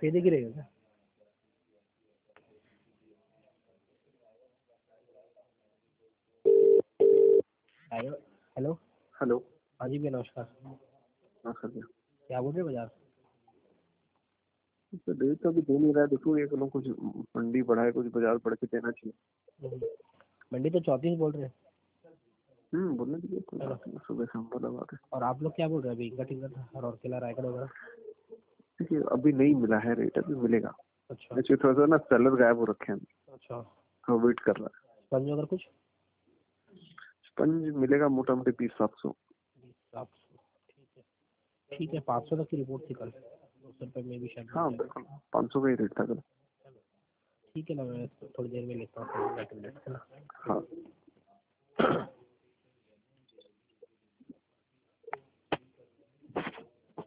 सफेद ही रहेगा क्या? हेलो। हेलो। हाँ जी भैया नमस्कार। हाँ सर भैया। क्या बोल रहे हैं बाजार? तो रेट तो अभी दे नहीं रहा है, देखो ये लोग कुछ मंडी बढ़ाए, कुछ बाजार बढ़ के देना चाहिए। मंडी तो 34 बोल रहे हैं। बोलने दीजिए, कोई बात नहीं, सुबह शाम बोला बात है। और आप लोग क्या बोल रहे हैं अभी? इंगट इंगट और केला रायगढ़ वगैरह? देखिए अभी नहीं मिला है रेट, अभी मिलेगा। अच्छा देखिए थोड़ा सा ना सेलर गायब हो रखे हैं, अच्छा। तो वेट कर रहा है। स्पंज वगैरह कुछ? स्पंज मिलेगा मोटा मोटी 20-700। 700 ठीक है 500 तक की रिपोर्ट थी कल, 200 रुपये में भी शायद मिल हाँ जाएगा। बिल्कुल, 500 का ही रेट था कल। ठीक है ना, मैं थोड़ी देर में लेता हूँ है ना। हाँ।